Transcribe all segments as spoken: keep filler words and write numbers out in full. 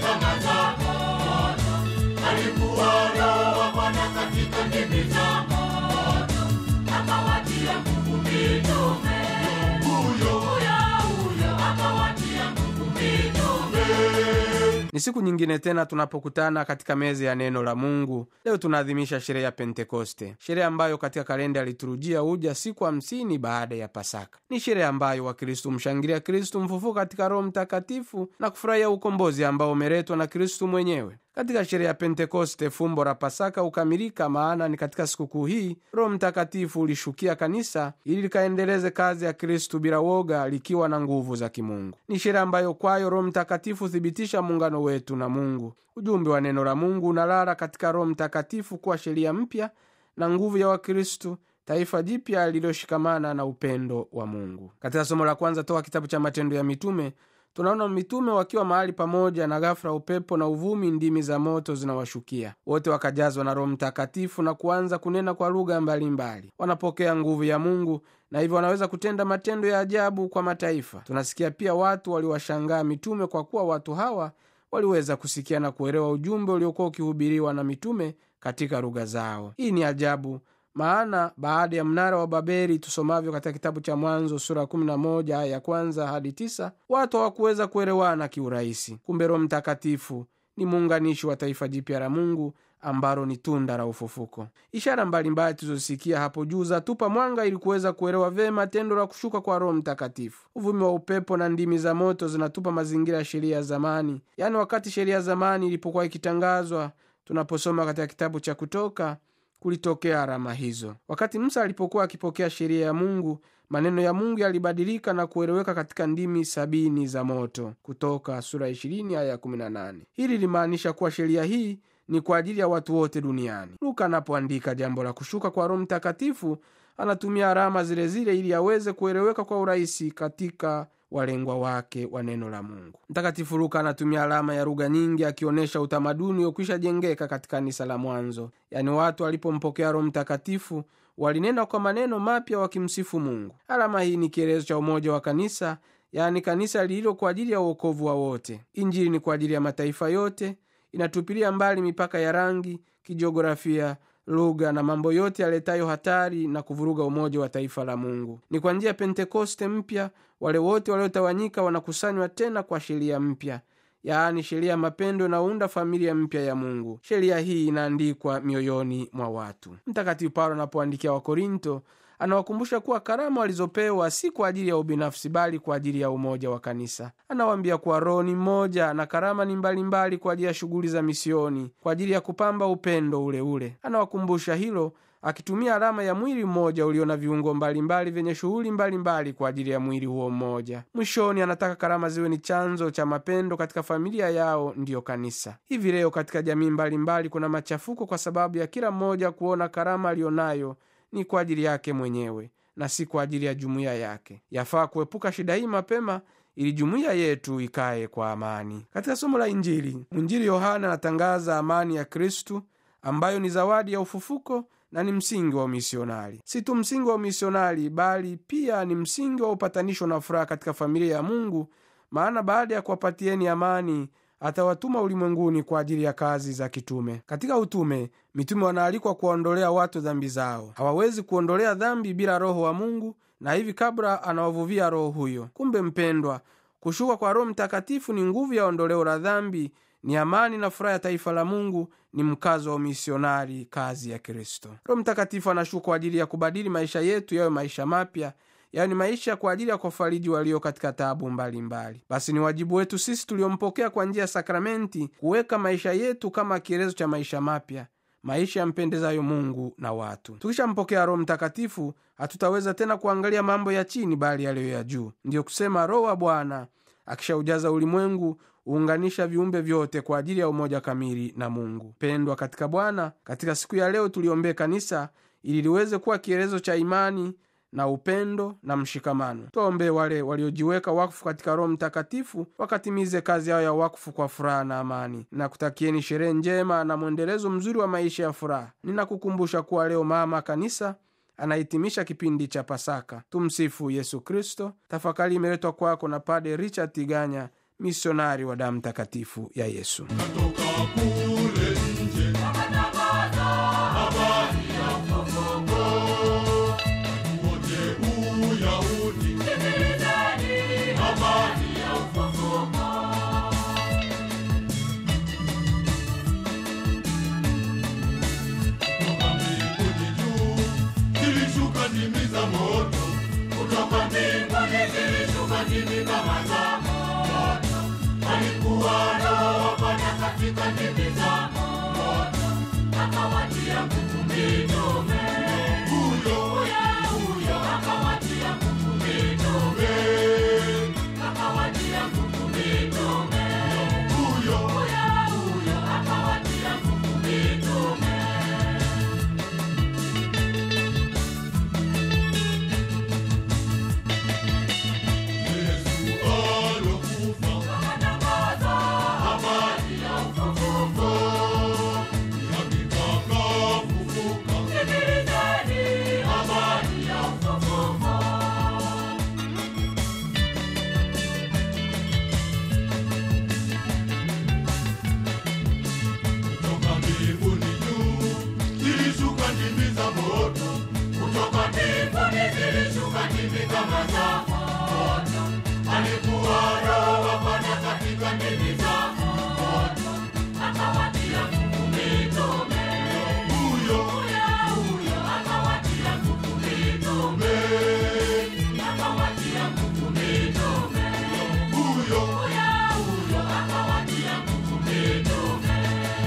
zama za moto, alikuwa Roho wa Bwana katika ndimi za moto, akawatia nguvu mitume. Huyo huyo akawatia nguvu mitume. Ni siku nyingine tena tunapokutana katika meza ya neno la Mungu. Leo tunaadhimisha sherehe ya Pentekoste, sherehe ambayo katika kalenda ya liturujia huja siku hamsini baada ya Pasaka. Ni sherehe ambayo Wakristo mshangilia Kristo mfufuka katika Roho Mtakatifu na kufurahia ukombozi ambao umeletwa na Kristo mwenyewe. Katika sherehe ya Pentekoste fumbo la Pasaka ukamilika, maana ni katika sikukuu hii Roho Mtakatifu ulishukia kanisa ili likaendeleze kazi ya Kristo bila woga, likiwa na nguvu za kimungu. Ni sherehe ambayo kwayo Roho Mtakatifu thibitisha muungano wetu na Mungu. Ujumbe wa neno la Mungu unalala katika Roho Mtakatifu kuwa sheria mpya na nguvu ya Wakristo, taifa jipya lililoshikamana na upendo wa Mungu. Katika somo la kwanza toka kitabu cha Matendo ya Mitume, tunaona mitume wakiwa mahali pamoja, na ghafla upepo na uvumi, ndimi za moto zinawashukia. Wote wakajazwa na Roho Mtakatifu na kuanza kunena kwa lugha mbalimbali. Wanapokea nguvu ya Mungu na hivyo wanaweza kutenda matendo ya ajabu kwa mataifa. Tunasikia pia watu waliwashangaa mitume kwa kuwa watu hawa waliweza kusikia na kuelewa ujumbe uliokuwa ukihubiriwa na mitume katika lugha zao. Hii ni ajabu, maana baada ya mnara wa Babeli, tusomavyo katika kitabu cha Mwanzo sura kumi na moja aya ya kwanza hadi tisa, watu hawakuweza kuelewana kiurahisi. Kumbe Roho Mtakatifu ni muunganishi wa taifa jipya la Mungu ambalo ni tunda la ufufuko. Ishara mbalimbali tulizosikia hapo juu zatupa mwanga ili kuweza kuelewa vema tendo la kushuka kwa Roho Mtakatifu. Uvumi wa upepo na ndimi za moto zinatupa mazingira ya sheria ya zamani, yaani wakati sheria ya zamani ilipokuwa ikitangazwa. Tunaposoma katika kitabu cha Kutoka, kulitokea alama hizo. Wakati Musa alipokuwa akipokea sheria ya Mungu, maneno ya Mungu yalibadilika na kueleweka katika ndimi sabini za moto. Kutoka sura ishirini aya kumi na nane. Hili limaanisha kuwa sheria hii ni kwa ajili ya watu wote duniani. Luka anapoandika jambo la kushuka kwa Roho Mtakatifu, anatumia alama zile zile ili aweze kueleweka kwa urahisi katika walengwa wake wa neno la Mungu. Mtakatifu Luka anatumia alama ya lugha nyingi, akionyesha utamaduni uliokwisha jengeka katika kanisa la mwanzo. Yaani watu walipompokea Roho Mtakatifu walinena kwa maneno mapya wakimsifu Mungu. Alama hii ni kielezo cha umoja wa kanisa, yaani kanisa lililo kwa ajili ya wokovu wa wote. Injili ni kwa ajili ya mataifa yote, inatupilia mbali mipaka ya rangi, kijiografia, lugha na mambo yote yaletayo hatari na kuvuruga umoja wa taifa la Mungu. Ni kwa njia ya Pentekoste mpya wale wote waliotawanyika wanakusanywa tena kwa sheria mpya, yaani sheria ya mapendo inaunda familia mpya ya Mungu. Sheria hii inaandikwa mioyoni mwa watu. Mtakatifu Paulo anapoandikia Wakorinto anawakumbusha kuwa karama walizopewa si kwa ajili ya ubinafsi, bali kwa ajili ya umoja wa kanisa. Anawaambia kuwa Roho ni mmoja na karama ni mbalimbali kwa ajili ya shughuli za misioni, kwa ajili ya kupamba upendo ule ule. Anawakumbusha hilo akitumia alama ya mwili mmoja ulio na viungo mbalimbali vyenye shughuli mbalimbali kwa ajili ya mwili huo mmoja. Mwishoni anataka karama ziwe ni chanzo cha mapendo katika familia yao, ndiyo kanisa. Hivi leo katika jamii mbalimbali kuna machafuko kwa sababu ya kila mmoja kuona karama alionayo ni kwa ajili yake mwenyewe na si kwa ajili ya jumuiya yake. Yafaa kuepuka shida hii mapema ili jumuiya yetu ikae kwa amani. Katika somo la Injili, mwinjili Yohana anatangaza amani ya Kristu ambayo ni zawadi ya ufufuko na ni msingi wa umisionari. Si tu msingi wa umisionari, bali pia ni msingi wa upatanisho na furaha katika familia ya Mungu, maana baada ya kuwapatieni amani atawatuma ulimwenguni kwa ajili ya kazi za kitume. Katika utume, mitume wanaalikwa kuondolea watu dhambi zao. Hawawezi kuondolea dhambi bila Roho wa Mungu, na hivi kabla anawavuvia Roho huyo. Kumbe mpendwa, kushuka kwa Roho Mtakatifu ni nguvu ya ondoleo la dhambi, ni amani na furaha ya taifa la Mungu, ni mkazo wa misionari, kazi ya Kristo. Roho Mtakatifu anashuka kwa ajili ya kubadili maisha yetu yawe maisha mapya, yaani maisha kwa ajili ya kufariji walio katika taabu mbalimbali. Basi ni wajibu wetu sisi tuliompokea kwa njia ya sakramenti kuweka maisha yetu kama kielezo cha maisha mapya, maisha yampendezayo Mungu na watu. Tukishampokea Roho Mtakatifu hatutaweza tena kuangalia mambo ya chini, bali yaliyo ya juu. Ndiyo kusema Roho wa Bwana akishaujaza ulimwengu uunganisha viumbe vyote kwa ajili ya umoja kamili na Mungu. Pendwa katika Bwana, katika siku ya leo tuliombee kanisa ili liweze kuwa kielezo cha imani na upendo na mshikamano. Tuombe wale waliojiweka wakfu katika Roho Mtakatifu wakatimize kazi yao ya wakfu kwa furaha na amani. Ninakutakieni sherehe njema na mwendelezo mzuri wa maisha ya furaha. Ninakukumbusha kuwa leo mama kanisa anahitimisha kipindi cha Pasaka. Tumsifu Yesu Kristo. Tafakari imeletwa kwako na Padre Richard Tiganya, misionari wa damu takatifu ya Yesu. Natoka kule nje wakatangaza habari ya ufufuko. Watu wote Uyahudi, sikilizeni habari ya ufufuko. Kutoka mbinguni juu zilishuka ndimi za moto. Kutoka mbinguni zilishuka ndimi kama za moto. Alikuwa Roho wa Bwana katika ndimi za moto, akawatia nguvu mitume. Huyo huyo akawatia nguvu mitume, akawatia nguvu mitume. Huyo huyo akawatia nguvu mitume. Yesu alokufa wakatangaza habari ya ufufuko. Ni hakika kafufuka, sikilizeni habari ya ufufuko. Kutoka mbinguni juu zilishuka ndimi za moto. Kutoka mbinguni zilishuka ndimi kama za moto. Alikuwa Roho wa Bwana katika ndimi za moto, akawatia nguvu mitume. Huyo huyo akawatia nguvu mitume, akawatia nguvu mitume. Huyo huyo akawatia nguvu mitume.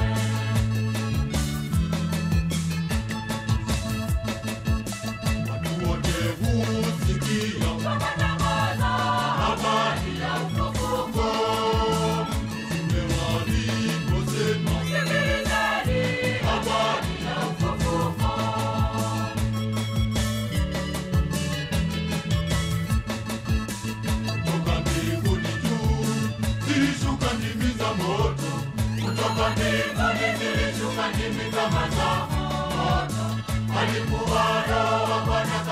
Watu wote husikia wakatangaza habari ya ufufuko. Mtume waliposema, sikilizeni habari ya ufufuko. Kutoka mbinguni juu zilishuka ndimi za moto. Kutoka mbinguni zilishuka ndimi kama za moto. Alikuwa Roho wa Bwana